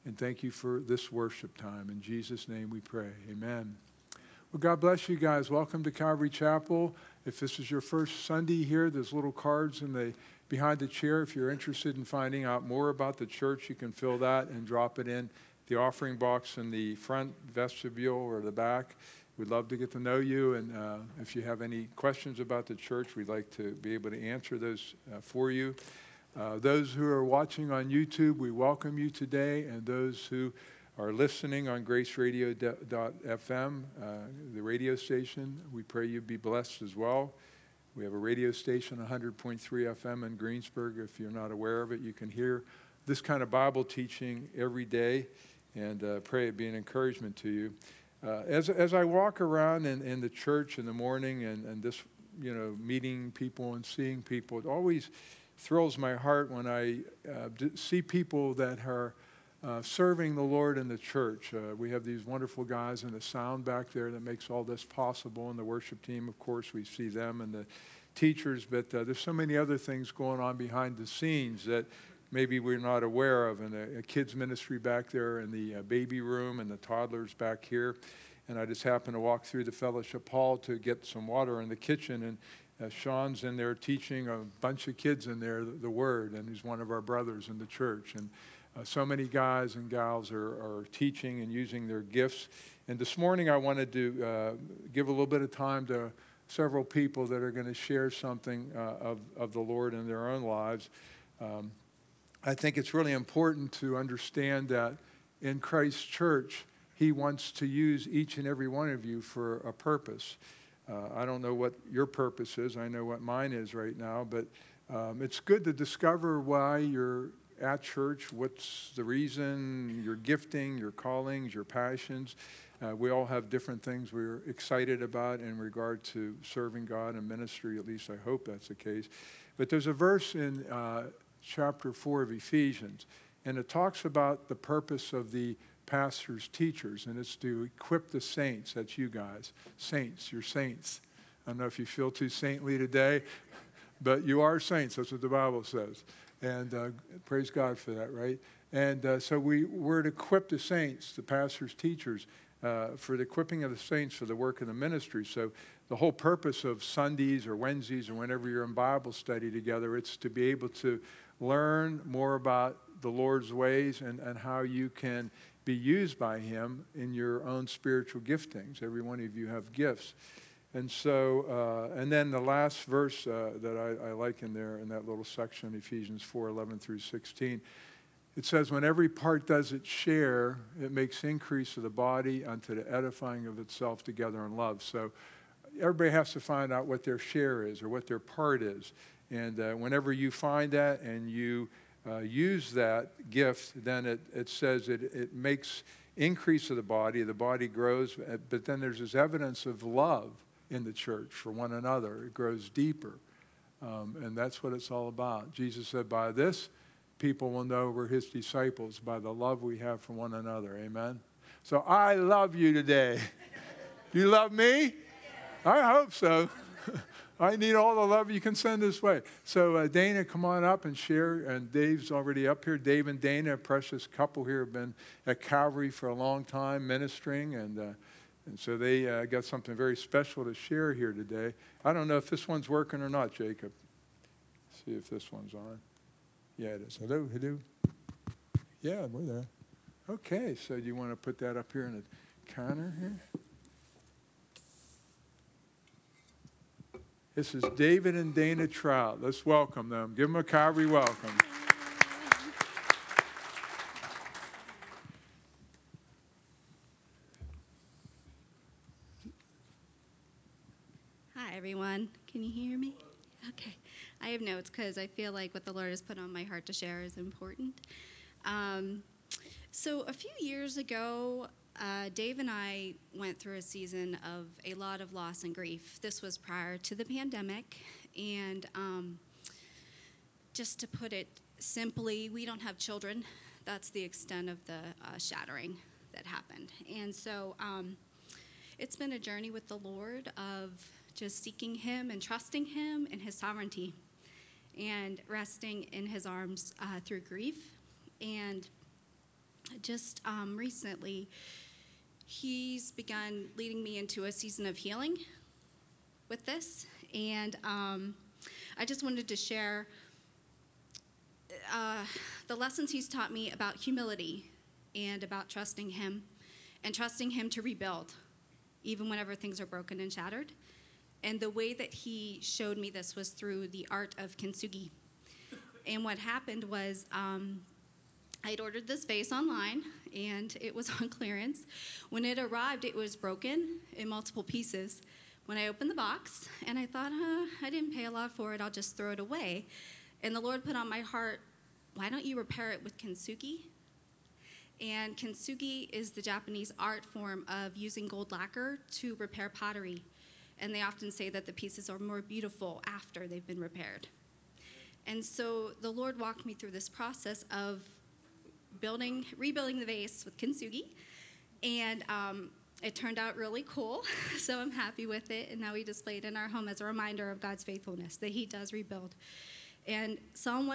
And thank you for this worship time. In Jesus' name we pray. Amen. Well, God bless you guys. Welcome to Calvary Chapel. If this is your first Sunday here, there's little cards behind the chair. If you're interested in finding out more about the church, you can fill that and drop it in the offering box in the front vestibule or the back. We'd love to get to know you. And if you have any questions about the church, we'd like to be able to answer those for you. Those who are watching on YouTube, we welcome you today. And those who are listening on graceradio.fm, the radio station, we pray you be blessed as well. We have a radio station, 100.3 FM in Greensburg. If you're not aware of it, you can hear this kind of Bible teaching every day, and pray it be an encouragement to you. As I walk around in the church in the morning and this, meeting people and seeing people, it always thrills my heart when I see people that are serving the Lord in the church. We have these wonderful guys in the sound back there that makes all this possible, and the worship team, of course, we see them, and the teachers, but there's so many other things going on behind the scenes that maybe we're not aware of, and a kids ministry back there in the baby room and the toddlers back here. And I just happened to walk through the fellowship hall to get some water in the kitchen, and Sean's in there teaching a bunch of kids in there the word, and he's one of our brothers in the church. And so many guys and gals are teaching and using their gifts. And this morning I wanted to give a little bit of time to several people that are going to share something of the Lord in their own lives. I think it's really important to understand that in Christ's church, He wants to use each and every one of you for a purpose. I don't know what your purpose is. I know what mine is right now, but it's good to discover why you're at church, what's the reason, your gifting, your callings, your passions. We all have different things we're excited about in regard to serving God and ministry. At least I hope that's the case. But there's a verse in chapter 4 of Ephesians, and it talks about the purpose of the pastors, teachers, and it's to equip the saints. That's you guys. Saints, you're saints. I don't know if you feel too saintly today, but you are saints. That's what the Bible says. And praise God for that, right? And so we're to equip the saints, the pastors, teachers, for the equipping of the saints for the work of the ministry. So the whole purpose of Sundays or Wednesdays or whenever you're in Bible study together, it's to be able to learn more about the Lord's ways and how you can be used by Him in your own spiritual giftings. Every one of you have gifts. And so, and then the last verse that I like in there, in that little section, Ephesians 4:11 through 16, it says, when every part does its share, it makes increase of the body unto the edifying of itself together in love. So everybody has to find out what their share is or what their part is. And whenever you find that and you use that gift, then it says it makes increase of the body grows, but then there's this evidence of love in the church for one another. It grows deeper. And that's what it's all about. Jesus said, by this, people will know we're His disciples, by the love we have for one another. Amen? So I love you today. You love me? I hope so. I need all the love you can send this way. So Dana, come on up and share. And Dave's already up here. Dave and Dana, a precious couple here, have been at Calvary for a long time ministering. And so they got something very special to share here today. I don't know if this one's working or not, Jacob. See if this one's on. Yeah, it is. Hello, hello. Yeah, we're there. Okay, so do you want to put that up here in the counter here? This is David and Dana Trout. Let's welcome them. Give them a Calvary welcome. Hi, everyone. Can you hear me? Okay. I have notes because I feel like what the Lord has put on my heart to share is important. So a few years ago, Dave and I went through a season of a lot of loss and grief. This was prior to the pandemic. And just to put it simply, we don't have children. That's the extent of the shattering that happened. And so it's been a journey with the Lord of just seeking Him and trusting Him and His sovereignty and resting in His arms through grief. And just recently, he's begun leading me into a season of healing with this. And I just wanted to share uh, the lessons he's taught me about humility and about trusting him and trusting him to rebuild, even whenever things are broken and shattered. And the way that he showed me this was through the art of kintsugi. And what happened was I'd ordered this vase online and it was on clearance. When it arrived, it was broken in multiple pieces. When I opened the box, and I thought, I didn't pay a lot for it, I'll just throw it away. And the Lord put on my heart, why don't you repair it with kintsugi? And kintsugi is the Japanese art form of using gold lacquer to repair pottery. And they often say that the pieces are more beautiful after they've been repaired. And so the Lord walked me through this process of rebuilding the vase with kintsugi, and it turned out really cool. So I'm happy with it, and now we display it in our home as a reminder of God's faithfulness that He does rebuild. And Psalm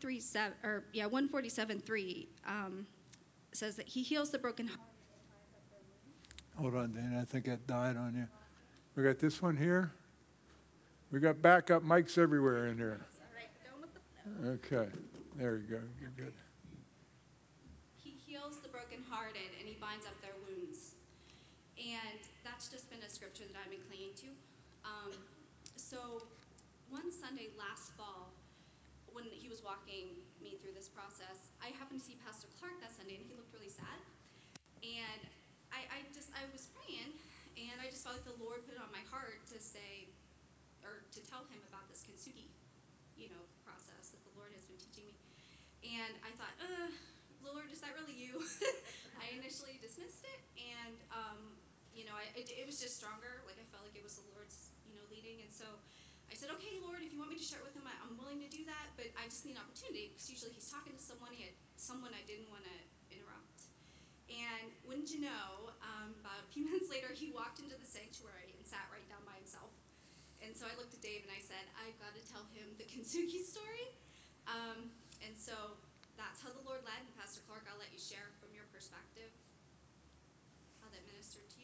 147:3 says that He heals the brokenhearted. Hold on, Dana. I think it died on you. We got this one here. We got backup mics everywhere in here. All right, going with the flow. Okay. There you go. You're good. He heals the brokenhearted and He binds up their wounds. And that's just been a scripture that I've been clinging to. Um, so one Sunday last fall, when he was walking me through this process, I happened to see Pastor Clark that Sunday, and he looked really sad. And I was praying, and I just felt like the Lord put it on my heart to say, or to tell him about this kintsugi, process that the Lord has been teaching me. And I thought, Lord, is that really you? I initially dismissed it, and it was just stronger. Like I felt like it was the Lord's, leading. And so I said, okay, Lord, if you want me to share it with him, I'm willing to do that. But I just need an opportunity because usually he's talking to someone. He had someone I didn't want to interrupt. And wouldn't you know, about a few minutes later, he walked into the sanctuary and sat right down by himself. And so I looked at Dave and I said, I've got to tell him the kintsugi story. And so that's how the Lord led. And Pastor Clark, I'll let you share from your perspective how that ministered to you.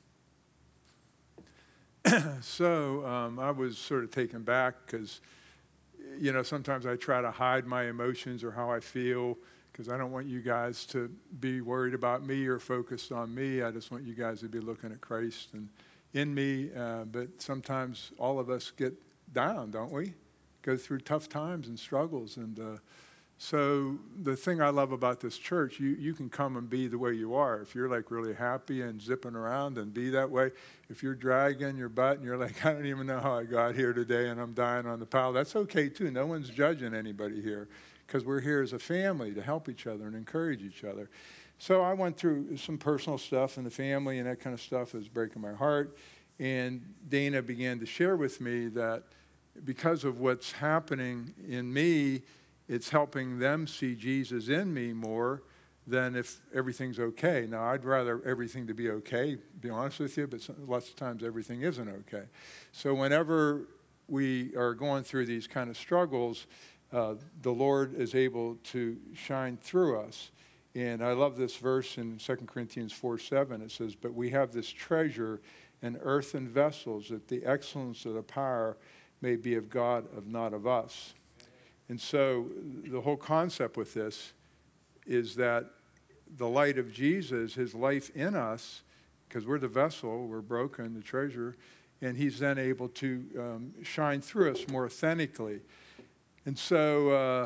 So I was sort of taken back because, sometimes I try to hide my emotions or how I feel because I don't want you guys to be worried about me or focused on me. I just want you guys to be looking at Christ and in me. But sometimes all of us get down, don't we? Go through tough times and struggles. And so the thing I love about this church, you can come and be the way you are. If you're like really happy and zipping around and be that way, if you're dragging your butt and you're like, I don't even know how I got here today and I'm dying on the pile, that's okay too. No one's judging anybody here because we're here as a family to help each other and encourage each other. So I went through some personal stuff in the family and that kind of stuff was breaking my heart. And Dana began to share with me that because of what's happening in me, it's helping them see Jesus in me more than if everything's okay. Now, I'd rather everything to be okay, be honest with you, but lots of times everything isn't okay. So whenever we are going through these kind of struggles, the Lord is able to shine through us. And I love this verse in 2 Corinthians 4:7. It says, but we have this treasure in earthen vessels, that the excellence of the power may be of God, not of us. And so the whole concept with this is that the light of Jesus, his life in us, because we're the vessel, we're broken, the treasure, and he's then able to shine through us more authentically. And so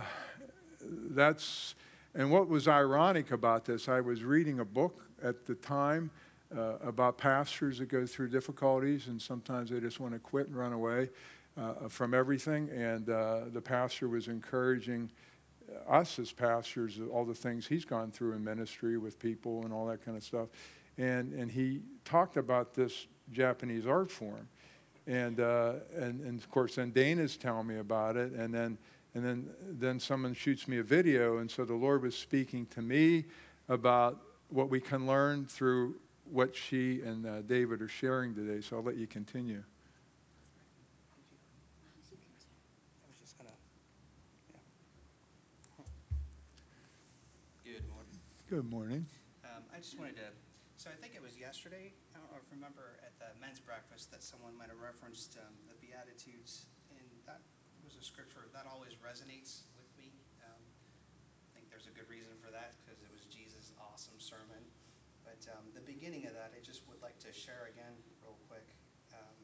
and what was ironic about this, I was reading a book at the time about pastors that go through difficulties, and sometimes they just want to quit and run away from everything. And the pastor was encouraging us as pastors, all the things he's gone through in ministry with people and all that kind of stuff. And he talked about this Japanese art form. And of course, then Dana's telling me about it. And then someone shoots me a video. And so the Lord was speaking to me about what we can learn through what she and David are sharing today. So I'll let you continue. I was just gonna, yeah. Good morning. Good morning. I just wanted to, so I think it was yesterday, I don't know if you remember at the men's breakfast that someone might have referenced the Beatitudes, and that was a scripture that always resonates with me. I think there's a good reason for that because it was Jesus' awesome sermon. But the beginning of that, I just would like to share again real quick. Um,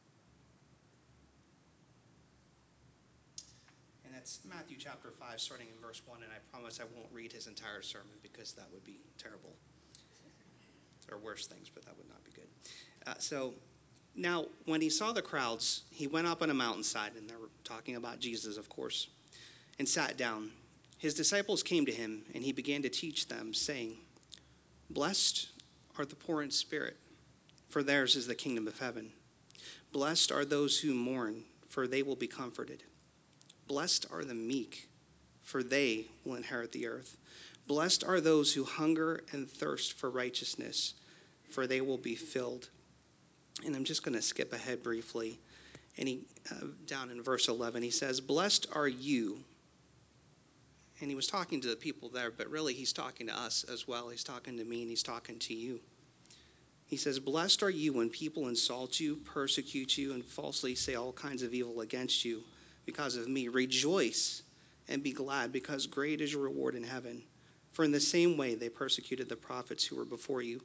and that's Matthew chapter 5, starting in verse 1. And I promise I won't read his entire sermon because that would be terrible. There are worse things, but that would not be good. So now, when he saw the crowds, he went up on a mountainside, and they're talking about Jesus, of course, and sat down. His disciples came to him, and he began to teach them, saying, "Blessed are the poor in spirit, for theirs is the kingdom of heaven. Blessed are those who mourn, for they will be comforted. Blessed are the meek, for they will inherit the earth. Blessed are those who hunger and thirst for righteousness, for they will be filled." And I'm just going to skip ahead briefly. And down in verse 11, he says, "Blessed are you." And he was talking to the people there, but really he's talking to us as well. He's talking to me and he's talking to you. He says, "Blessed are you when people insult you, persecute you, and falsely say all kinds of evil against you because of me. Rejoice and be glad, because great is your reward in heaven. For in the same way they persecuted the prophets who were before you."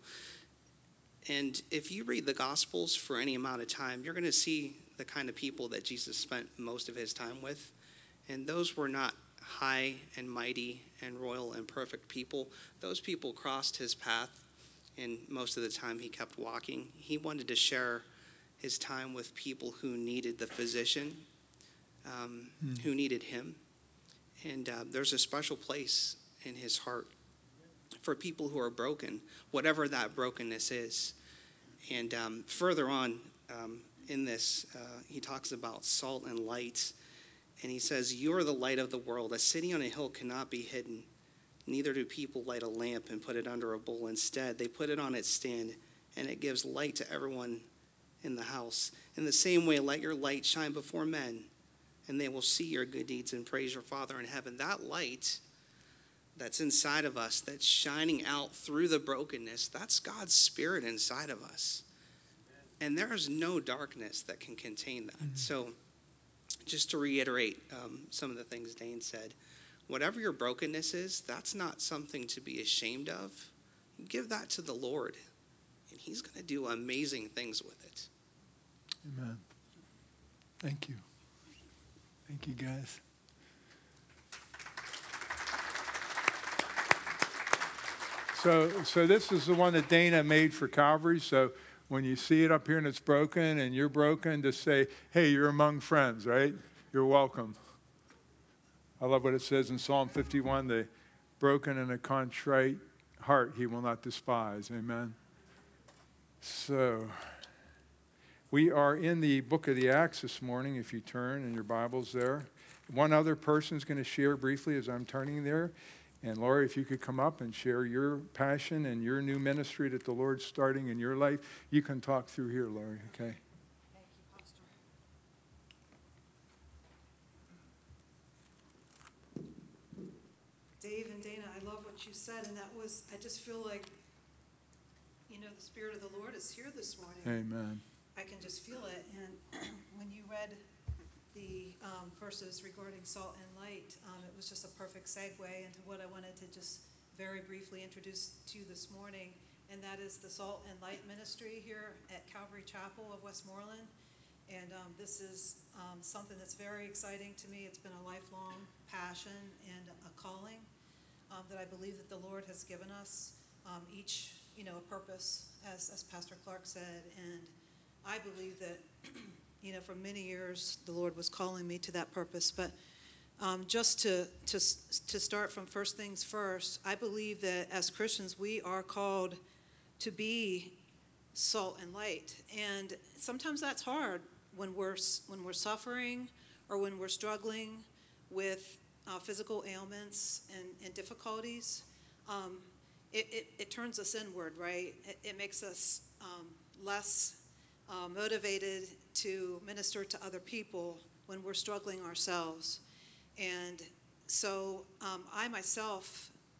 And if you read the Gospels for any amount of time, you're going to see the kind of people that Jesus spent most of his time with. And those were not high and mighty and royal and perfect people. Those people crossed his path, and most of the time he kept walking. He wanted to share his time with people who needed the physician, who needed him. And there's a special place in his heart for people who are broken, whatever that brokenness is. And further on in this, he talks about salt and light. And he says, "You are the light of the world. A city on a hill cannot be hidden. Neither do people light a lamp and put it under a bowl. Instead, they put it on its stand, and it gives light to everyone in the house. In the same way, let your light shine before men, and they will see your good deeds and praise your Father in heaven." That light that's inside of us, that's shining out through the brokenness, that's God's Spirit inside of us. And there is no darkness that can contain that. So just to reiterate some of the things Dane said, whatever your brokenness is, that's not something to be ashamed of. Give that to the Lord, and he's going to do amazing things with it. Amen. Thank you. Thank you, guys. So this is the one that Dana made for Calvary. So when you see it up here and it's broken and you're broken, just say, "Hey, you're among friends," right? You're welcome. I love what it says in Psalm 51, the broken and a contrite heart he will not despise. Amen. So we are in the book of the Acts this morning, if you turn in your Bibles there. One other person is going to share briefly as I'm turning there. And Laurie, if you could come up and share your passion and your new ministry that the Lord's starting in your life, you can talk through here, Laurie, okay? Thank you, Pastor. Dave and Dana, I love what you said, and I just feel like, the Spirit of the Lord is here this morning. Amen. I can just feel it. And when you read the verses regarding salt and light, it was just a perfect segue into what I wanted to just very briefly introduce to you this morning, and that is the Salt and Light Ministry here at Calvary Chapel of Westmoreland. And this is something that's very exciting to me. It's been a lifelong passion and a calling that I believe that the Lord has given us, each, a purpose, as Pastor Clark said. And I believe that, for many years, the Lord was calling me to that purpose. But just to start from first things first, I believe that as Christians, we are called to be salt and light. And sometimes that's hard when we're suffering or when we're struggling with physical ailments and difficulties. It turns us inward, right? It makes us less motivated to minister to other people when we're struggling ourselves. And so I myself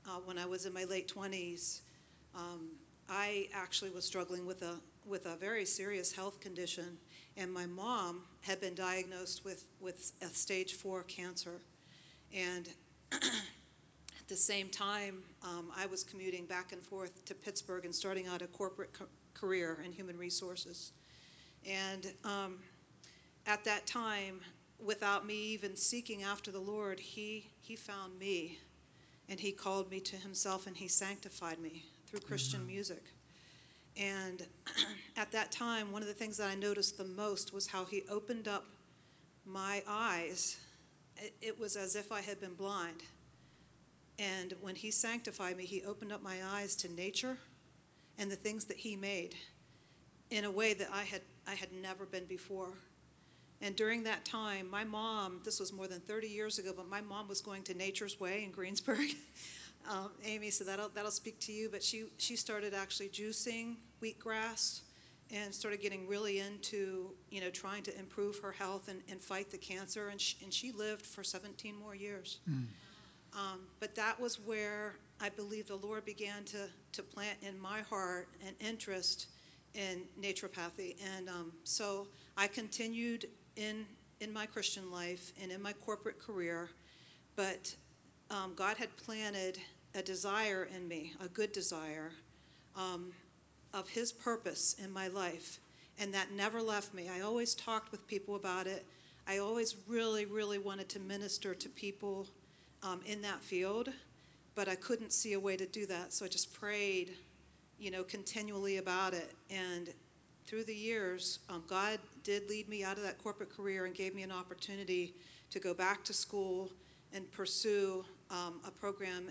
when I was in my late 20s, um, I actually was struggling with a very serious health condition, and my mom had been diagnosed with a stage 4 cancer. And at the same time, I was commuting back and forth to Pittsburgh and starting out a corporate career in human resources. And at that time, without me even seeking after the Lord, he found me, and he called me to himself, and he sanctified me through Christian music. And at that time, one of the things that I noticed the most was how he opened up my eyes. It was as if I had been blind. And when he sanctified me, he opened up my eyes to nature and the things that he made in a way that I had never been before. And during that time, my mom, this was more than 30 years ago, but my mom was going to Nature's Way in Greensburg. Amy, so that'll speak to you, but she started actually juicing wheatgrass and started getting really into, trying to improve her health and fight the cancer, and she lived for 17 more years. But that was where I believe the Lord began to plant in my heart an interest in naturopathy. And so I continued in my Christian life and in my corporate career, but God had planted a desire in me, a good desire, of his purpose in my life. And that never left me. I always talked with people about it. I always really, really wanted to minister to people in that field, but I couldn't see a way to do that. So I just prayed, continually about it. And through the years, God did lead me out of that corporate career and gave me an opportunity to go back to school and pursue a program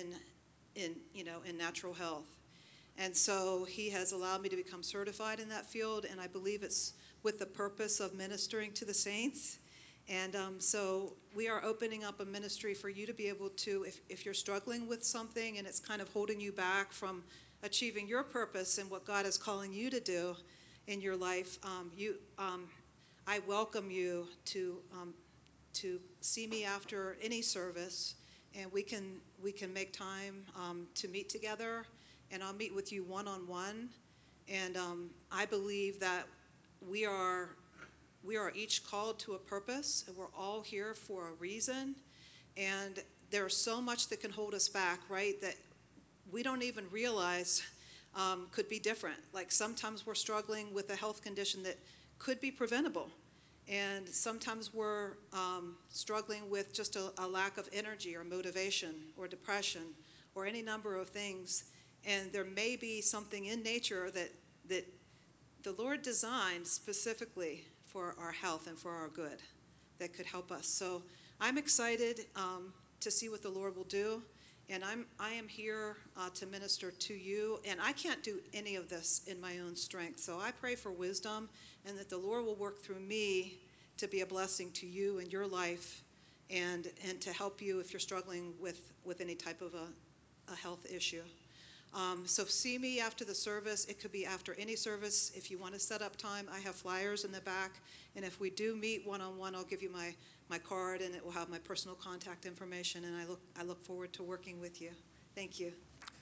in natural health. And so he has allowed me to become certified in that field, and I believe it's with the purpose of ministering to the saints. And so we are opening up a ministry for you to be able to, if you're struggling with something and it's kind of holding you back from achieving your purpose and what God is calling you to do in your life, I welcome you to see me after any service, and we can make time to meet together, and I'll meet with you one-on-one. And I believe that we are each called to a purpose, and we're all here for a reason. And there's so much that can hold us back, right, that we don't even realize could be different. Like sometimes we're struggling with a health condition that could be preventable. And sometimes we're struggling with just a lack of energy or motivation or depression or any number of things. And there may be something in nature that the Lord designed specifically for our health and for our good that could help us. So I'm excited to see what the Lord will do. And I am here to minister to you. And I can't do any of this in my own strength. So I pray for wisdom and that the Lord will work through me to be a blessing to you in your life and to help you if you're struggling with any type of a health issue. So see me after the service. It could be after any service. If you want to set up time, I have flyers in the back. And if we do meet one-on-one, I'll give you my card, and it will have my personal contact information. And I look forward to working with you. Thank you.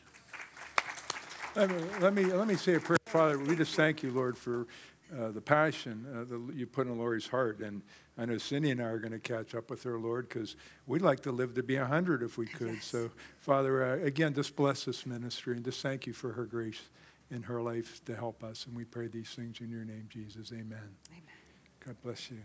Let me say a prayer. Father, we just thank you, Lord, for the passion that you put in Lori's heart. And I know Cindy and I are going to catch up with her, Lord, because we'd like to live to be 100 if we could. Yes. So, Father, again, just bless this ministry and just thank you for her grace in her life to help us. And we pray these things in your name, Jesus. Amen. Amen. God bless you.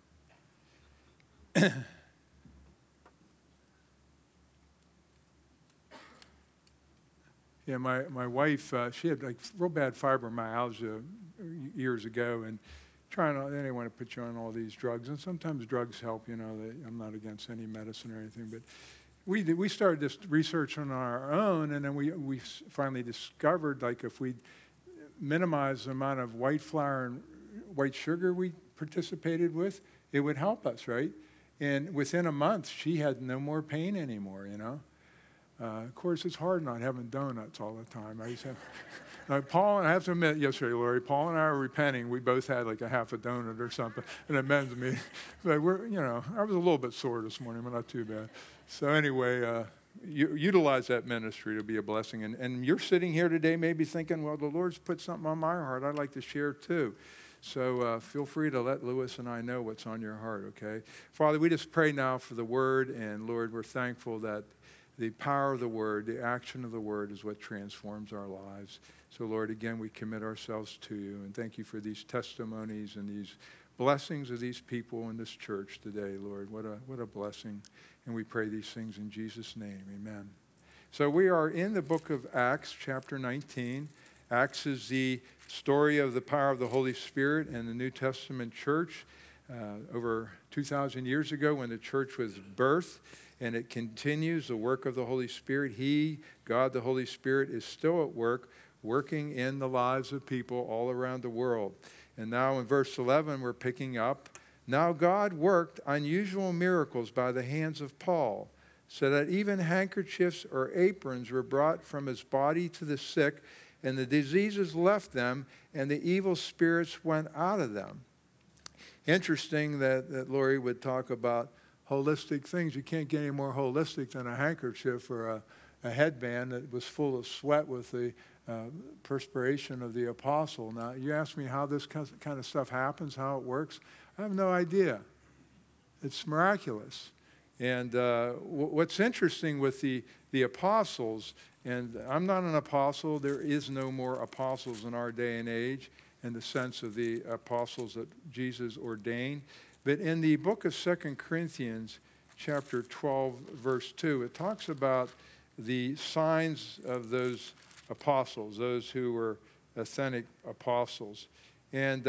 Yeah, my wife, she had like real bad fibromyalgia years ago, and they didn't want to put you on all these drugs, and sometimes drugs help. I'm not against any medicine or anything, but we started this research on our own, and then we finally discovered like if we minimize the amount of white flour and white sugar we participated with, it would help us, right? And within a month, she had no more pain anymore. Of course, it's hard not having donuts all the time. I used to have, Paul, and I have to admit, yesterday, Lori, Paul and I were repenting. We both had like a half a donut or something in a men's meeting. But I was a little bit sore this morning, but not too bad. So anyway, utilize that ministry to be a blessing. And you're sitting here today maybe thinking, well, the Lord's put something on my heart I'd like to share too. So feel free to let Lewis and I know what's on your heart, okay? Father, we just pray now for the word, and Lord, we're thankful that the power of the word, the action of the word is what transforms our lives. So Lord, again, we commit ourselves to you, and thank you for these testimonies and these blessings of these people in this church today, Lord. What a blessing. And we pray these things in Jesus' name. Amen. So we are in the book of Acts, chapter 19. Acts is the story of the power of the Holy Spirit in the New Testament church over 2,000 years ago when the church was birthed. And it continues the work of the Holy Spirit. He, God the Holy Spirit, is still at work, working in the lives of people all around the world. And now in verse 11, we're picking up. Now God worked unusual miracles by the hands of Paul, so that even handkerchiefs or aprons were brought from his body to the sick, and the diseases left them, and the evil spirits went out of them. Interesting that Lori would talk about holistic things. You can't get any more holistic than a handkerchief or a headband that was full of sweat with the perspiration of the apostle. Now, you ask me how this kind of stuff happens, how it works. I have no idea. It's miraculous. And what's interesting with the apostles, and I'm not an apostle, there is no more apostles in our day and age in the sense of the apostles that Jesus ordained. But in the book of 2 Corinthians, chapter 12, verse 2, it talks about the signs of those apostles, those who were authentic apostles. And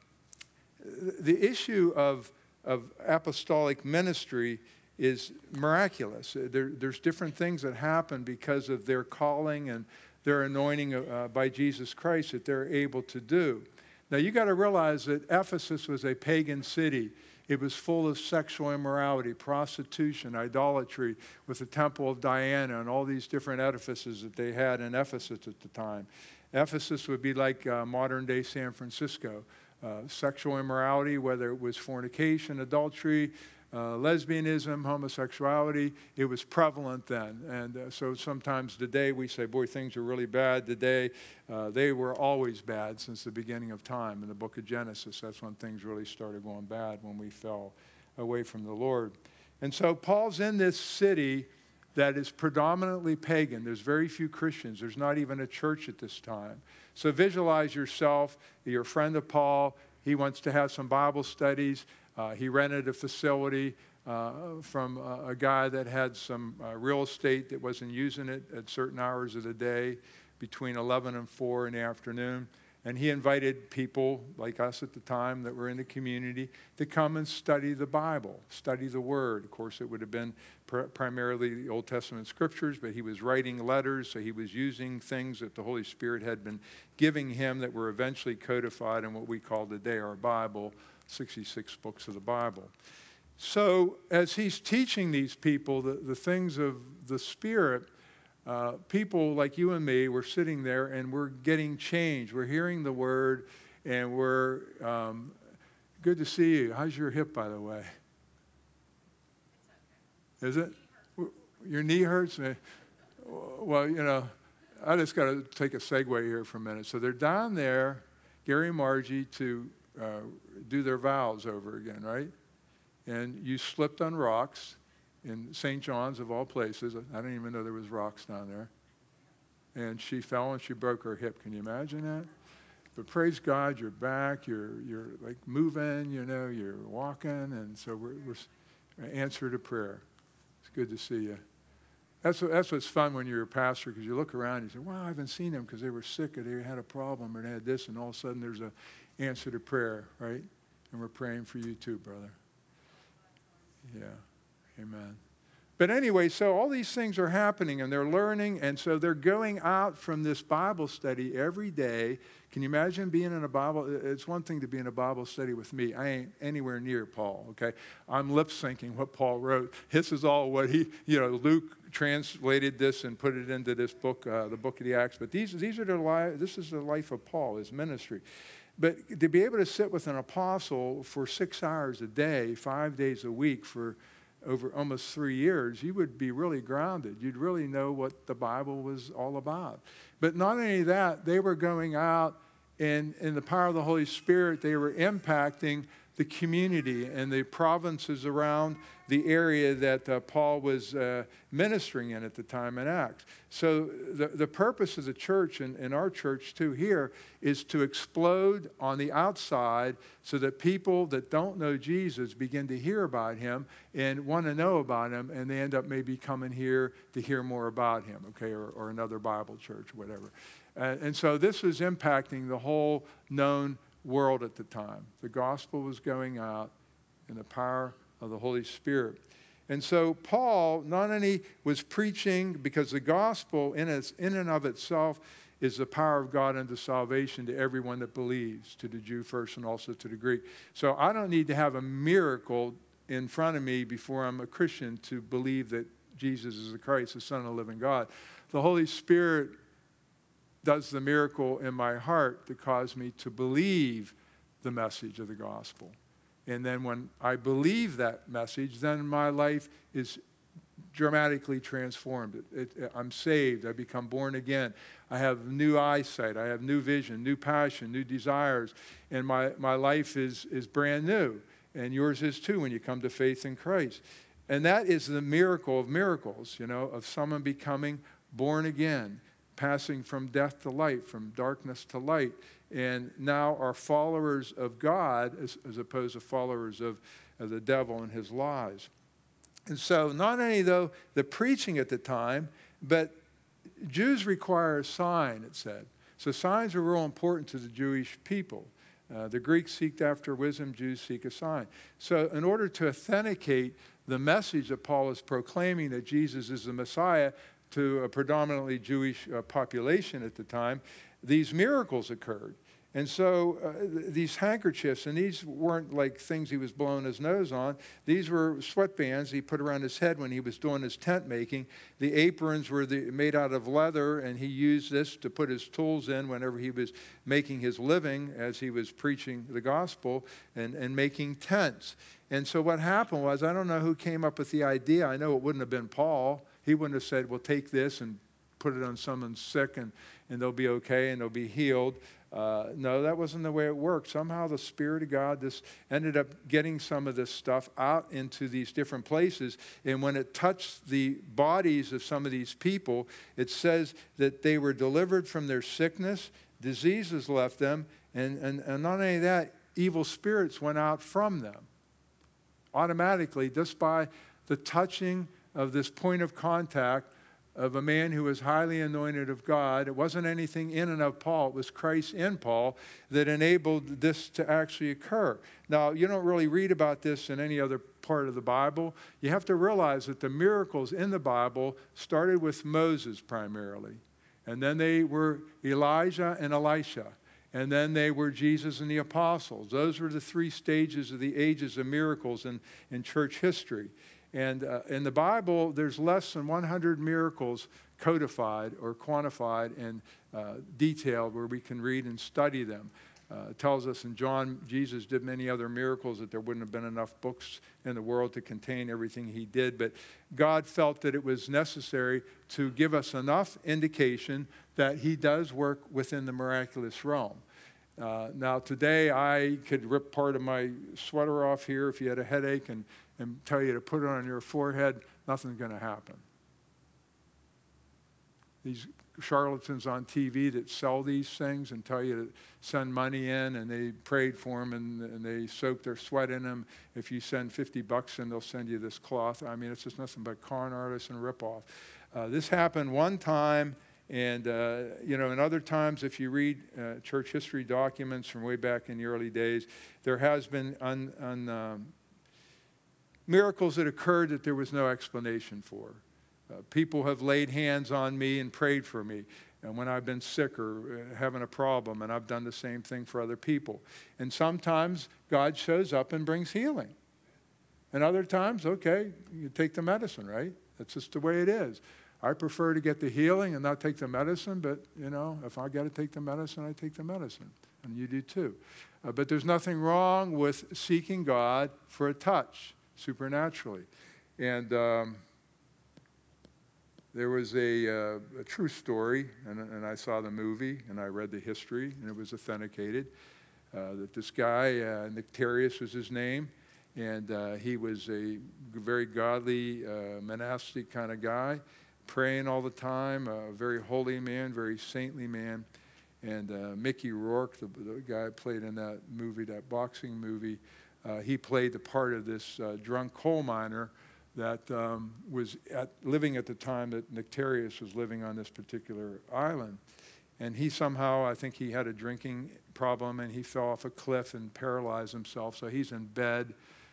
the issue of apostolic ministry is miraculous. There's different things that happen because of their calling and their anointing by Jesus Christ that they're able to do. Now, you got to realize that Ephesus was a pagan city. It was full of sexual immorality, prostitution, idolatry, with the Temple of Diana and all these different edifices that they had in Ephesus at the time. Ephesus would be like modern-day San Francisco. Sexual immorality, whether it was fornication, adultery, lesbianism, homosexuality, it was prevalent then. And so sometimes today we say, boy, things are really bad today. They were always bad since the beginning of time. In the book of Genesis, that's when things really started going bad, when we fell away from the Lord. And so Paul's in this city that is predominantly pagan. There's very few Christians. There's not even a church at this time. So visualize yourself, you're a friend of Paul. He wants to have some Bible studies. He rented a facility from a guy that had some real estate that wasn't using it at certain hours of the day between 11 and 4 in the afternoon. And he invited people like us at the time that were in the community to come and study the Bible, study the Word. Of course, it would have been primarily the Old Testament scriptures, but he was writing letters, so he was using things that the Holy Spirit had been giving him that were eventually codified in what we call today our Bible, 66 books of the Bible. So as he's teaching these people the things of the Spirit, people like you and me, we're sitting there and we're getting changed. We're hearing the word, and we're good to see you. How's your hip, by the way? Is it? Your knee hurts? Well, you know, I just got to take a segue here for a minute. So they're down there, Gary and Margie, to do their vows over again, right? And you slipped on rocks in St. John's, of all places. I didn't even know there was rocks down there. And she fell and she broke her hip. Can you imagine that? But praise God, you're back. You're like moving, you know, you're walking. And so we're answer to prayer. It's good to see you. That's what's fun when you're a pastor, because you look around and you say, wow, I haven't seen them because they were sick or they had a problem or they had this, and all of a sudden there's an answer to prayer, right? And we're praying for you too, brother. Yeah. Amen. But anyway, so all these things are happening and they're learning, and so they're going out from this Bible study every day. Can you imagine being in a Bible? It's one thing to be in a Bible study with me. I ain't anywhere near Paul, okay? I'm lip syncing what Paul wrote. This is all what Luke translated this and put it into this book, the book of the Acts. But this is the life of Paul, his ministry. But to be able to sit with an apostle for 6 hours a day, 5 days a week for over almost 3 years, you would be really grounded. You'd really know what the Bible was all about. But not only that, they were going out and in the power of the Holy Spirit, they were impacting the community and the provinces around the area that Paul was ministering in at the time in Acts. So the purpose of the church, and our church too here, is to explode on the outside so that people that don't know Jesus begin to hear about him and want to know about him, and they end up maybe coming here to hear more about him, okay, or another Bible church, whatever. And so this was impacting the whole known world at the time. The gospel was going out in the power of the Holy Spirit. And so Paul not only was preaching, because the gospel in and of itself is the power of God unto salvation to everyone that believes, to the Jew first and also to the Greek. So I don't need to have a miracle in front of me before I'm a Christian to believe that Jesus is the Christ, the Son of the living God. The Holy Spirit does the miracle in my heart to cause me to believe the message of the gospel. And then when I believe that message, then my life is dramatically transformed. I'm saved. I become born again. I have new eyesight. I have new vision, new passion, new desires. And my life is brand new. And yours is too when you come to faith in Christ. And that is the miracle of miracles, of someone becoming born again, passing from death to light, from darkness to light, and now are followers of God as opposed to followers of the devil and his lies. And so not only, though, the preaching at the time, but Jews require a sign, it said. So signs are real important to the Jewish people. The Greeks seek after wisdom, Jews seek a sign. So in order to authenticate the message that Paul is proclaiming, that Jesus is the Messiah, to a predominantly Jewish population at the time, these miracles occurred. And so these handkerchiefs, and these weren't like things he was blowing his nose on. These were sweatbands he put around his head when he was doing his tent making. The aprons were made out of leather, and he used this to put his tools in whenever he was making his living as he was preaching the gospel and making tents. And so what happened was, I don't know who came up with the idea. I know it wouldn't have been Paul. He wouldn't have said, well, take this and put it on someone sick and they'll be okay and they'll be healed. No, that wasn't the way it worked. Somehow the Spirit of God just ended up getting some of this stuff out into these different places. And when it touched the bodies of some of these people, it says that they were delivered from their sickness, diseases left them, and not only that, evil spirits went out from them automatically just by the touching of this point of contact of a man who was highly anointed of God. It wasn't anything in and of Paul. It was Christ in Paul that enabled this to actually occur. Now, you don't really read about this in any other part of the Bible. You have to realize that the miracles in the Bible started with Moses primarily. And then they were Elijah and Elisha. And then they were Jesus and the apostles. Those were the 3 stages of the ages of miracles in church history. And in the Bible, there's less than 100 miracles codified or quantified and detailed where we can read and study them. It tells us in John, Jesus did many other miracles that there wouldn't have been enough books in the world to contain everything he did. But God felt that it was necessary to give us enough indication that he does work within the miraculous realm. Now, today, I could rip part of my sweater off here if you had a headache and tell you to put it on your forehead. Nothing's going to happen. These charlatans on TV that sell these things and tell you to send money in, and they prayed for them and they soaked their sweat in them. If you send $50 in, they'll send you this cloth. I mean, it's just nothing but con artists and ripoff. This happened one time. And, in other times, if you read church history documents from way back in the early days, there has been miracles that occurred that there was no explanation for. People have laid hands on me and prayed for me. And when I've been sick or having a problem, and I've done the same thing for other people. And sometimes God shows up and brings healing. And other times, okay, you take the medicine, right? That's just the way it is. I prefer to get the healing and not take the medicine, but, if I got to take the medicine, I take the medicine. And you do too. But there's nothing wrong with seeking God for a touch supernaturally. And there was a true story, and I saw the movie, and I read the history, and it was authenticated, that this guy, Nectarius was his name, and he was a very godly, monastic kind of guy, praying all the time, a very holy man, very saintly man. And Mickey Rourke, the guy who played in that movie, that boxing movie, he played the part of this drunk coal miner that was living at the time that Nectarius was living on this particular island. And he somehow, I think he had a drinking problem, and he fell off a cliff and paralyzed himself. So he's in bed,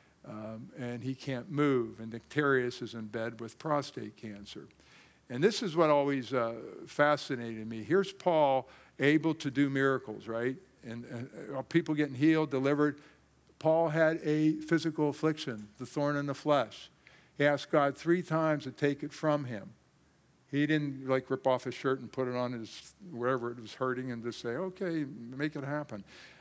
and he can't move. And Nectarius is in bed with prostate cancer. And this is what always fascinated me. Here's Paul able to do miracles, right? And people getting healed, delivered. Paul had a physical affliction, the thorn in the flesh. He asked God 3 times to take it from him. He didn't like rip off his shirt and put it on his wherever it was hurting and just say, okay, make it happen.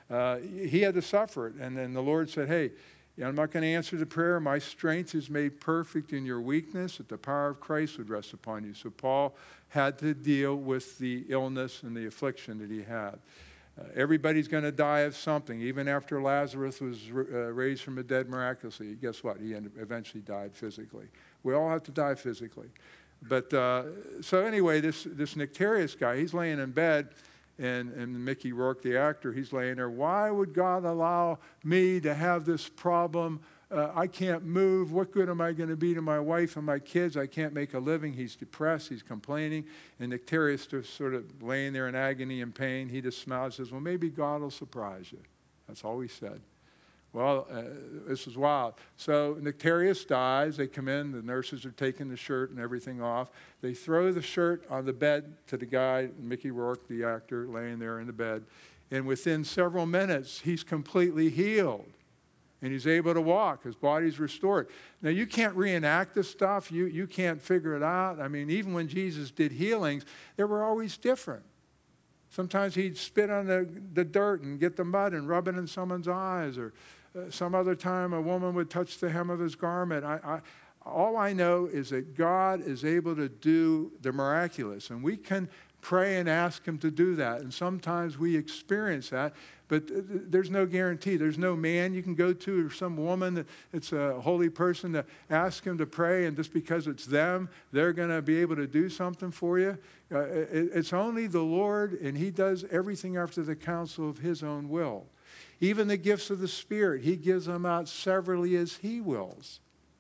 He had to suffer it. And then the Lord said, hey, I'm not going to answer the prayer. My strength is made perfect in your weakness, that the power of Christ would rest upon you. So Paul had to deal with the illness and the affliction that he had. Everybody's going to die of something. Even after Lazarus was raised from the dead miraculously, guess what? He eventually died physically. We all have to die physically. But so anyway, this Nectarius guy, he's laying in bed, and Mickey Rourke, the actor, he's laying there. Why would God allow me to have this problem? I can't move. What good am I going to be to my wife and my kids? I can't make a living. He's depressed. He's complaining. And Nectarius just sort of laying there in agony and pain. He just smiles and says, well, maybe God will surprise you. That's all he said. Well, this is wild. So Nectarius dies. They come in. The nurses are taking the shirt and everything off. They throw the shirt on the bed to the guy, Mickey Rourke, the actor, laying there in the bed. And within several minutes, he's completely healed. And he's able to walk. His body's restored. Now, you can't reenact this stuff. You can't figure it out. I mean, even when Jesus did healings, they were always different. Sometimes he'd spit on the dirt and get the mud and rub it in someone's eyes. Or some other time, a woman would touch the hem of his garment. All I know is that God is able to do the miraculous. And we can pray and ask him to do that. And sometimes we experience that. But there's no guarantee. There's no man you can go to or some woman that's a holy person to ask him to pray, and just because it's them, they're going to be able to do something for you. It's only the Lord, and he does everything after the counsel of his own will. Even the gifts of the Spirit, he gives them out severally as he wills.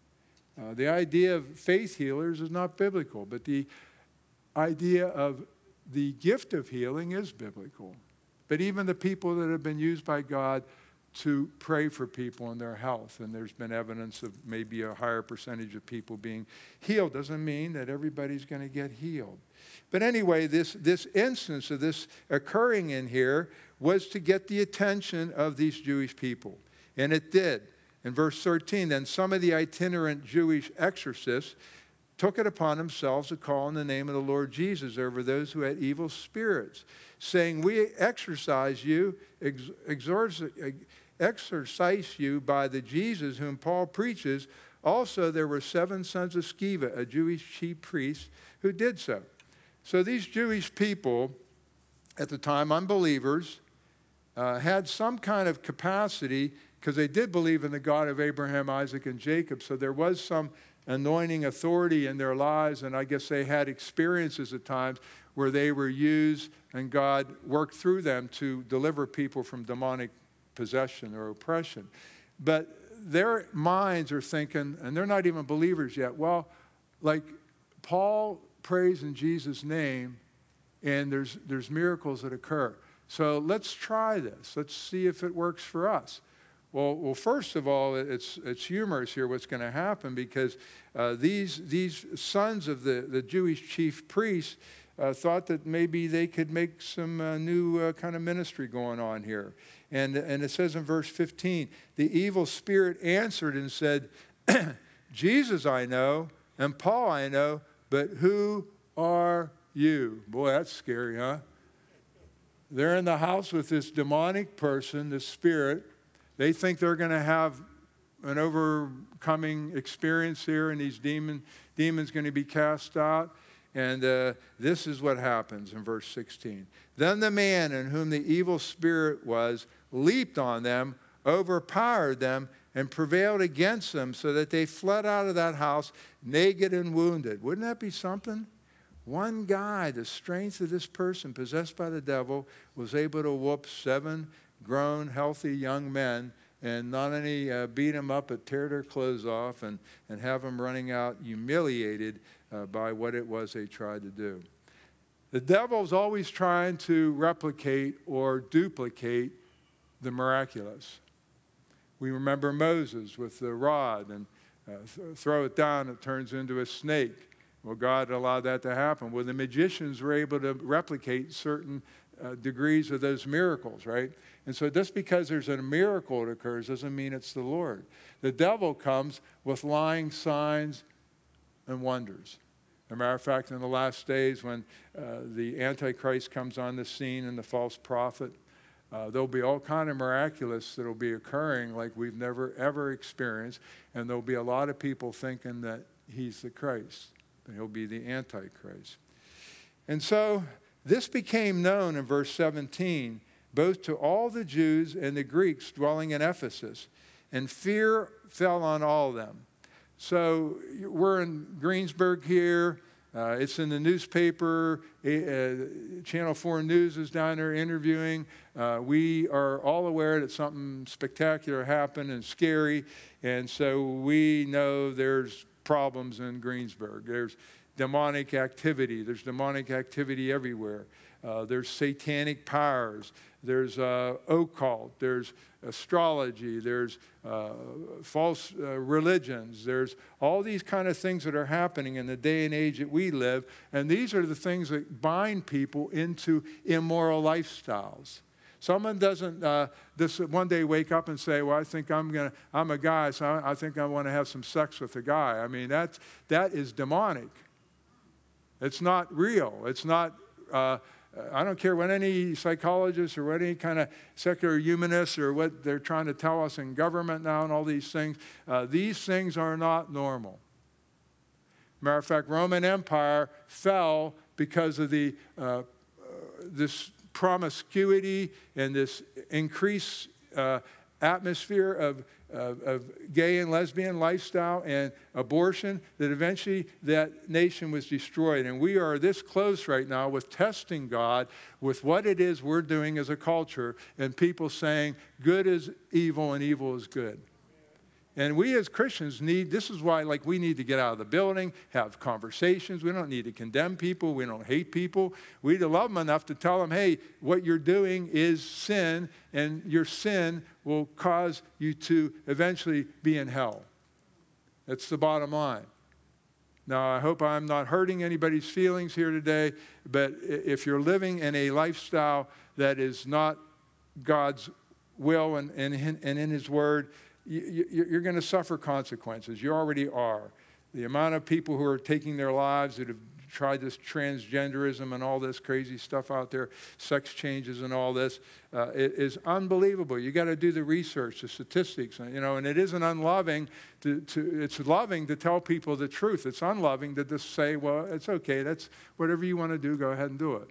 The idea of faith healers is not biblical, but the idea of the gift of healing is biblical. But even the people that have been used by God to pray for people in their health, and there's been evidence of maybe a higher percentage of people being healed, doesn't mean that everybody's going to get healed. But anyway, this instance of this occurring in here was to get the attention of these Jewish people. And it did. In verse 13, then some of the itinerant Jewish exorcists took it upon themselves to call in the name of the Lord Jesus over those who had evil spirits, saying, we exorcise you by the Jesus whom Paul preaches. Also, there were 7 sons of Sceva, a Jewish chief priest, who did so. So these Jewish people, at the time, unbelievers, had some kind of capacity, because they did believe in the God of Abraham, Isaac, and Jacob. So there was some anointing authority in their lives, and I guess they had experiences at times where they were used and God worked through them to deliver people from demonic possession or oppression. But their minds are thinking, and they're not even believers yet, well, like Paul prays in Jesus' name, and there's miracles that occur. So let's try this. Let's see if it works for us. Well, first of all, it's humorous here what's going to happen, because these sons of the Jewish chief priests thought that maybe they could make some new kind of ministry going on here. And it says in verse 15, the evil spirit answered and said, Jesus I know, and Paul I know, but who are you? Boy, that's scary, huh? They're in the house with this demonic person, this spirit. They think they're going to have an overcoming experience here, and these demons going to be cast out. And this is what happens in verse 16. Then the man in whom the evil spirit was leaped on them, overpowered them, and prevailed against them, so that they fled out of that house naked and wounded. Wouldn't that be something? One guy, the strength of this person possessed by the devil, was able to whoop 7 grown, healthy young men, and not only beat them up, but tear their clothes off and have them running out humiliated by what it was they tried to do. The devil's always trying to replicate or duplicate the miraculous. We remember Moses with the rod, and throw it down, it turns into a snake. Well, God allowed that to happen. Well, the magicians were able to replicate certain degrees of those miracles, right? And so just because there's a miracle that occurs doesn't mean it's the Lord. The devil comes with lying signs and wonders. As a matter of fact, in the last days when the Antichrist comes on the scene and the false prophet, there'll be all kind of miraculous that will be occurring like we've never, ever experienced. And there'll be a lot of people thinking that he's the Christ. That he'll be the Antichrist. And so this became known in verse 17, both to all the Jews and the Greeks dwelling in Ephesus. And fear fell on all of them. So we're in Greensburg here. It's in the newspaper. Channel 4 News is down there interviewing. We are all aware that something spectacular happened and scary. And so we know there's problems in Greensburg. There's demonic activity. There's demonic activity everywhere. There's satanic powers. There's occult. There's astrology. There's false religions. There's all these kind of things that are happening in the day and age that we live. And these are the things that bind people into immoral lifestyles. Someone doesn't this one day wake up and say, well, I think I'm a guy, so I think I want to have some sex with a guy. I mean, that is demonic. It's not real. It's not, I don't care what any psychologist or what any kind of secular humanist or what they're trying to tell us in government now and all these things are not normal. Matter of fact, Roman Empire fell because of this promiscuity and this increased atmosphere of gay and lesbian lifestyle and abortion, that eventually that nation was destroyed. And we are this close right now with testing God with what it is we're doing as a culture, and people saying good is evil and evil is good. And we as Christians this is why we need to get out of the building, have conversations. We don't need to condemn people. We don't hate people. We need to love them enough to tell them, hey, what you're doing is sin, and your sin will cause you to eventually be in hell. That's the bottom line. Now, I hope I'm not hurting anybody's feelings here today, but if you're living in a lifestyle that is not God's will and in His Word, you're going to suffer consequences. You already are. The amount of people who are taking their lives that have tried this transgenderism and all this crazy stuff out there, sex changes and all this, it is unbelievable. You got to do the research, the statistics, and it isn't unloving it's loving to tell people the truth. It's unloving to just say, well, it's okay. That's whatever you want to do, go ahead and do it.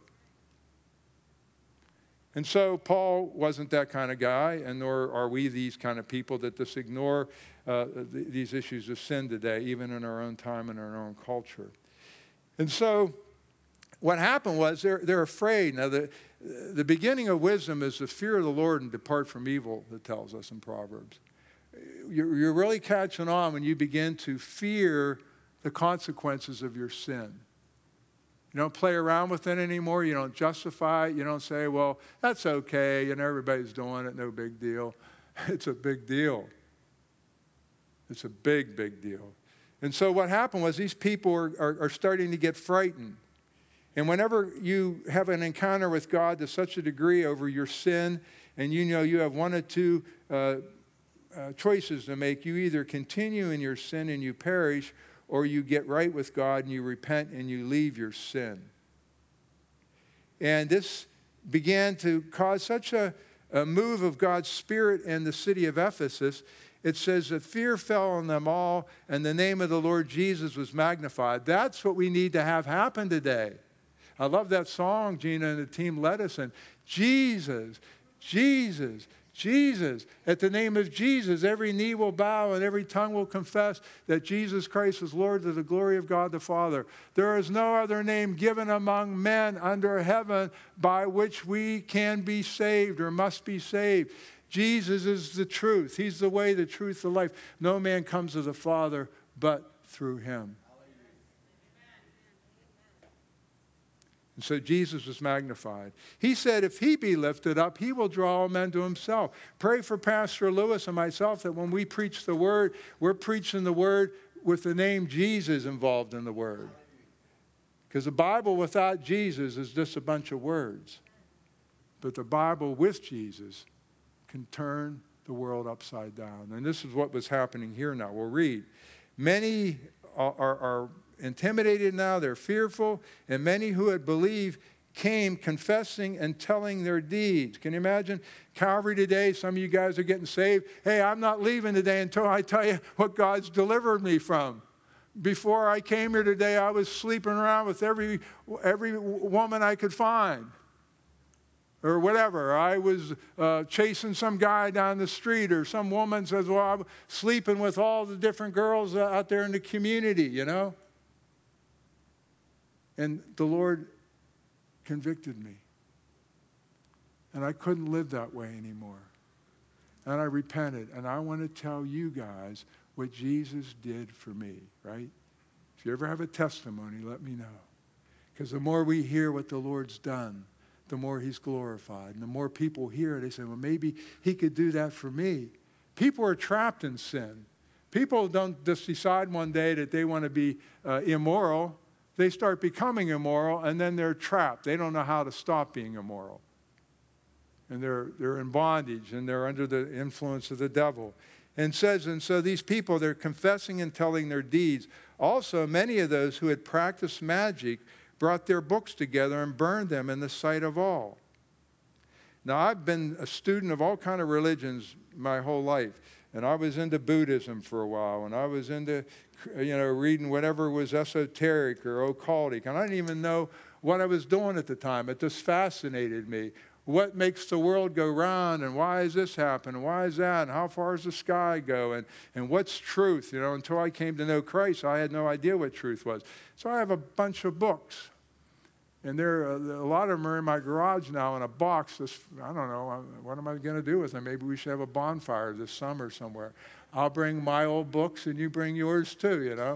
And so Paul wasn't that kind of guy, and nor are we these kind of people that just ignore these issues of sin today, even in our own time and our own culture. And so what happened was they're afraid. Now, the beginning of wisdom is the fear of the Lord and depart from evil, it tells us in Proverbs. You're really catching on when you begin to fear the consequences of your sin. You don't play around with it anymore. You don't justify it. You don't say, well, that's okay. Everybody's doing it. No big deal. It's a big deal. It's a big, big deal. And so what happened was these people are starting to get frightened. And whenever you have an encounter with God to such a degree over your sin, and you have one or two choices to make, you either continue in your sin and you perish, or you get right with God and you repent and you leave your sin. And this began to cause such a move of God's Spirit in the city of Ephesus. it says that fear fell on them all, and the name of the Lord Jesus was magnified. That's what we need to have happen today. I love that song Gina and the team led us in. Jesus, Jesus, Jesus. At the name of Jesus, every knee will bow and every tongue will confess that Jesus Christ is Lord, to the glory of God the Father. There is no other name given among men under heaven by which we can be saved or must be saved. Jesus is the truth. He's the way, the truth, the life. No man comes to the Father but through him. And so Jesus was magnified. He said if he be lifted up, he will draw all men to himself. Pray for Pastor Lewis and myself that when we preach the word, we're preaching the word with the name Jesus involved in the word. Because the Bible without Jesus is just a bunch of words. But the Bible with Jesus can turn the world upside down. And this is what was happening here now. We'll read. Many are intimidated now, they're fearful, and many who had believed came confessing and telling their deeds. Can you imagine Calvary today? Some of you guys are getting saved. Hey, I'm not leaving today until I tell you what God's delivered me from. Before I came here today, I was sleeping around with every woman I could find. Or whatever. I was chasing some guy down the street, or some woman says, well, I'm sleeping with all the different girls out there in the community, you know. And the Lord convicted me. And I couldn't live that way anymore. And I repented. And I want to tell you guys what Jesus did for me, right? If you ever have a testimony, let me know. Because the more we hear what the Lord's done, the more he's glorified. And the more people hear it, they say, well, maybe he could do that for me. People are trapped in sin. People don't just decide one day that they want to be immoral. They start becoming immoral, and then they're trapped. They don't know how to stop being immoral. And they're in bondage, and they're under the influence of the devil. And so these people, they're confessing and telling their deeds. Also, many of those who had practiced magic brought their books together and burned them in the sight of all. Now, I've been a student of all kinds of religions my whole life. And I was into Buddhism for a while. And I was into, reading whatever was esoteric or occultic. And I didn't even know what I was doing at the time. It just fascinated me. What makes the world go round, and why does this happen, and why is that, and how far does the sky go, and what's truth? Until I came to know Christ, I had no idea what truth was. So I have a bunch of books. And a lot of them are in my garage now in a box. I don't know, what am I going to do with them? Maybe we should have a bonfire this summer somewhere. I'll bring my old books and you bring yours too,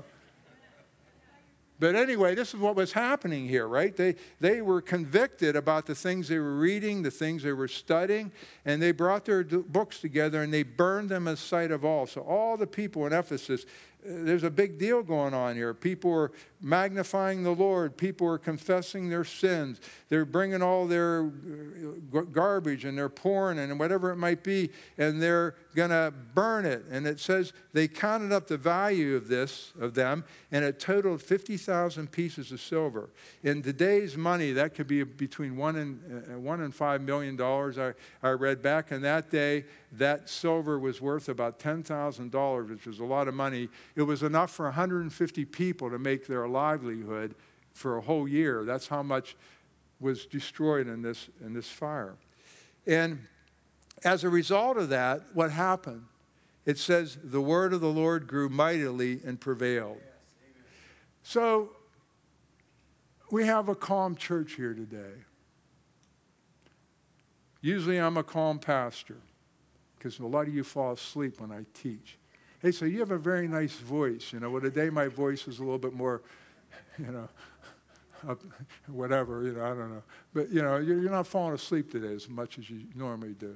But anyway, this is what was happening here, right? They were convicted about the things they were reading, the things they were studying, and they brought their books together and they burned them in sight of all. So all the people in Ephesus, there's a big deal going on here. People are magnifying the Lord. People are confessing their sins. They're bringing all their garbage and they're pouring it and whatever it might be, and they're going to burn it. And it says they counted up the value of them, and it totaled 50,000 pieces of silver. In today's money, that could be between $1 and $5 million. I read back in that day, that silver was worth about $10,000, which was a lot of money. It was enough for 150 people to make their livelihood for a whole year. That's how much was destroyed in this fire. And as a result of that, what happened? It says the word of the Lord grew mightily and prevailed. So we have a calm church here today. Usually I'm a calm pastor because a lot of you fall asleep when I teach. Hey, so you have a very nice voice. Well, today my voice is a little bit more, whatever, I don't know. But, you're not falling asleep today as much as you normally do.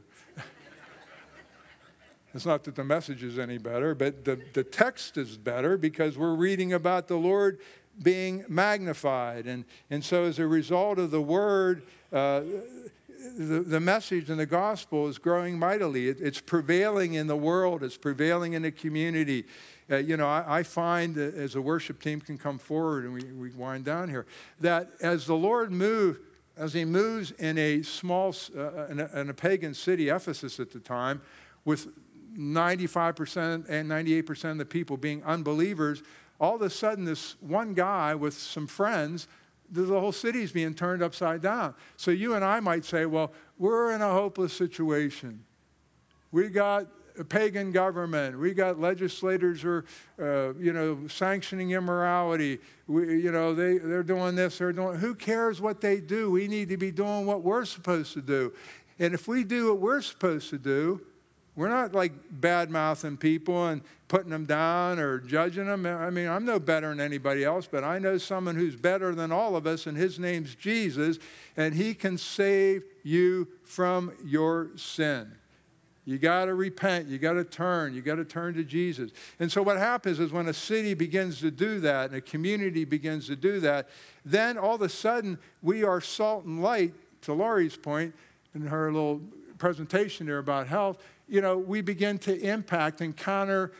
It's not that the message is any better, but the text is better because we're reading about the Lord being magnified. And so as a result of the word, the message and the gospel is growing mightily. It's prevailing in the world. It's prevailing in the community. I find that as a worship team can come forward and we wind down here, that as the Lord as he moves in a small, in a pagan city, Ephesus at the time, with 95% and 98% of the people being unbelievers, all of a sudden this one guy with some friends, the whole city's being turned upside down. So you and I might say, well, we're in a hopeless situation. We got a pagan government. We got legislators who are, sanctioning immorality. They're doing this. Who cares what they do? We need to be doing what we're supposed to do. And if we do what we're supposed to do, we're not like bad-mouthing people and putting them down or judging them. I mean, I'm no better than anybody else, but I know someone who's better than all of us, and his name's Jesus, and he can save you from your sin. You got to repent. You got to turn. You got to turn to Jesus. And so what happens is when a city begins to do that and a community begins to do that, then all of a sudden we are salt and light, to Laurie's point in her little presentation there about health. We begin to impact and counter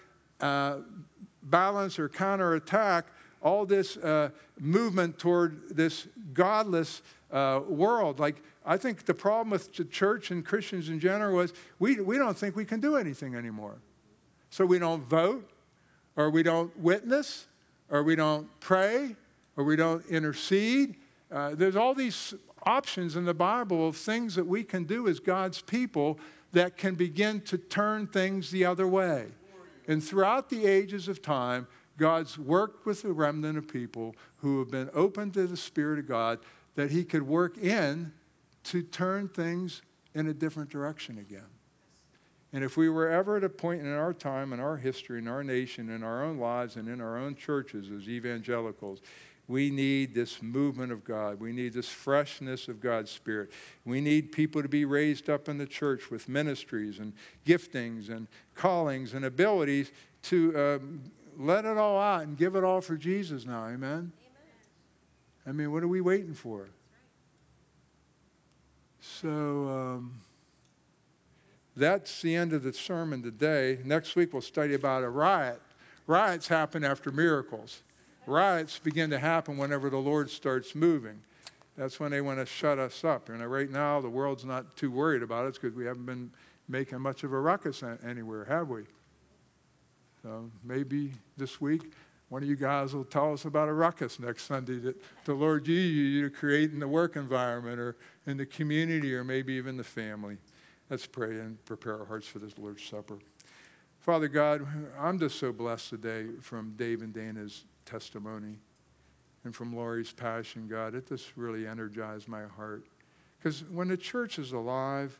balance or counterattack all this movement toward this godless world. Like, I think the problem with the church and Christians in general is we don't think we can do anything anymore. So we don't vote, or we don't witness, or we don't pray, or we don't intercede. There's all these options in the Bible of things that we can do as God's people that can begin to turn things the other way. And throughout the ages of time, God's worked with a remnant of people who have been open to the Spirit of God that he could work in to turn things in a different direction again. And if we were ever at a point in our time, in our history, in our nation, in our own lives, and in our own churches as evangelicals, we need this movement of God. We need this freshness of God's Spirit. We need people to be raised up in the church with ministries and giftings and callings and abilities to let it all out and give it all for Jesus now. Amen? Amen. I mean, what are we waiting for? So that's the end of the sermon today. Next week we'll study about a riot. Riots happen after miracles. Riots begin to happen whenever the Lord starts moving. That's when they want to shut us up. Right now the world's not too worried about us because we haven't been making much of a ruckus anywhere, have we? So maybe this week one of you guys will tell us about a ruckus next Sunday that the Lord used you to create in the work environment or in the community or maybe even the family. Let's pray and prepare our hearts for this Lord's Supper. Father God, I'm just so blessed today from Dave and Dana's testimony and from Laurie's passion, God. It just really energized my heart. Because when the church is alive,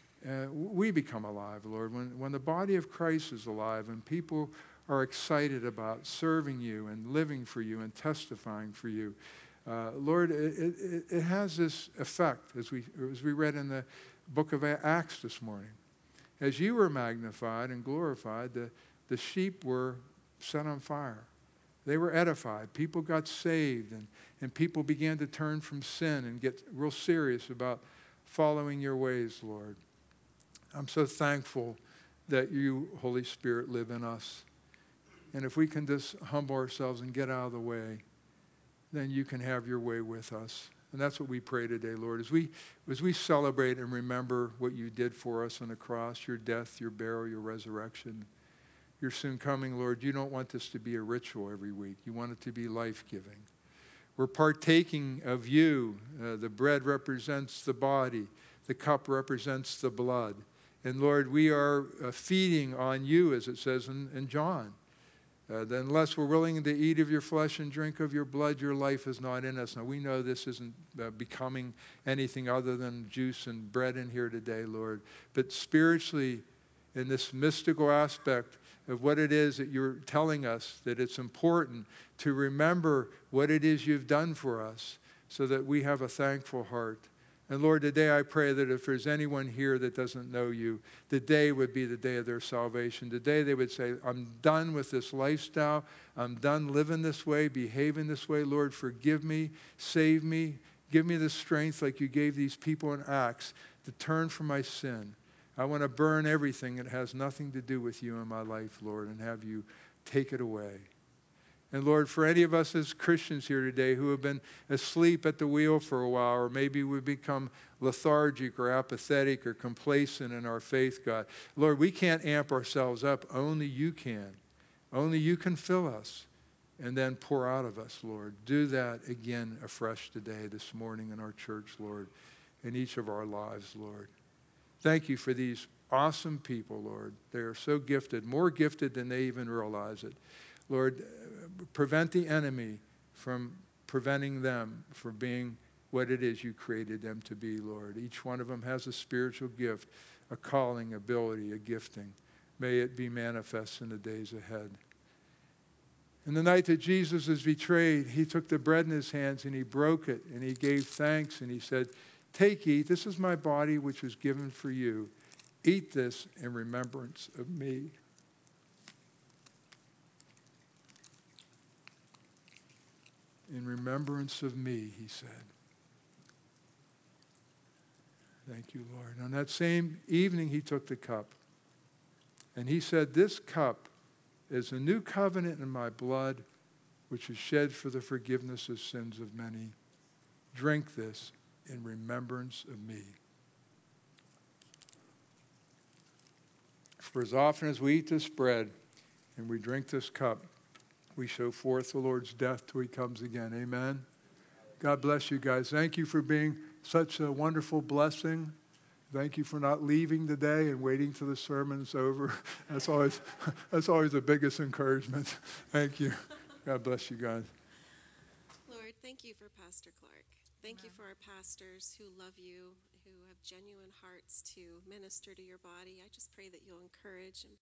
we become alive, Lord. When the body of Christ is alive and people are excited about serving you and living for you and testifying for you, Lord, it has this effect, as we read in the book of Acts this morning. As you were magnified and glorified, the sheep were set on fire. They were edified. People got saved, and people began to turn from sin and get real serious about following your ways, Lord. I'm so thankful that you, Holy Spirit, live in us. And if we can just humble ourselves and get out of the way, then you can have your way with us. And that's what we pray today, Lord. As we celebrate and remember what you did for us on the cross, your death, your burial, your resurrection, your soon coming, Lord, you don't want this to be a ritual every week. You want it to be life-giving. We're partaking of you. The bread represents the body. The cup represents the blood. And Lord, we are feeding on you, as it says in John. That unless we're willing to eat of your flesh and drink of your blood, your life is not in us. Now, we know this isn't becoming anything other than juice and bread in here today, Lord. But spiritually, in this mystical aspect of what it is that you're telling us, that it's important to remember what it is you've done for us so that we have a thankful heart. And Lord, today I pray that if there's anyone here that doesn't know you, today would be the day of their salvation. Today they would say, I'm done with this lifestyle. I'm done living this way, behaving this way. Lord, forgive me, save me. Give me the strength like you gave these people in Acts to turn from my sin. I want to burn everything that has nothing to do with you in my life, Lord, and have you take it away. And Lord, for any of us as Christians here today who have been asleep at the wheel for a while, or maybe we've become lethargic or apathetic or complacent in our faith, God, Lord, we can't amp ourselves up. Only you can. Only you can fill us and then pour out of us, Lord. Do that again afresh today, this morning in our church, Lord, in each of our lives, Lord. Thank you for these awesome people, Lord. They are so gifted, more gifted than they even realize it. Lord, prevent the enemy from preventing them from being what it is you created them to be, Lord. Each one of them has a spiritual gift, a calling, ability, a gifting. May it be manifest in the days ahead. And the night that Jesus was betrayed, he took the bread in his hands and he broke it and he gave thanks and he said, "Take, eat. This is my body which was given for you. Eat this in remembrance of me." In remembrance of me, he said. Thank you, Lord. On that same evening, he took the cup. And he said, "This cup is a new covenant in my blood, which is shed for the forgiveness of sins of many. Drink this in remembrance of me." For as often as we eat this bread and we drink this cup, we show forth the Lord's death till he comes again. Amen. God bless you guys. Thank you for being such a wonderful blessing. Thank you for not leaving today and waiting till the sermon's over. That's always the biggest encouragement. Thank you. God bless you guys. Lord, thank you for Pastor Clark. Thank you for our pastors who love you, who have genuine hearts to minister to your body. I just pray that you'll encourage and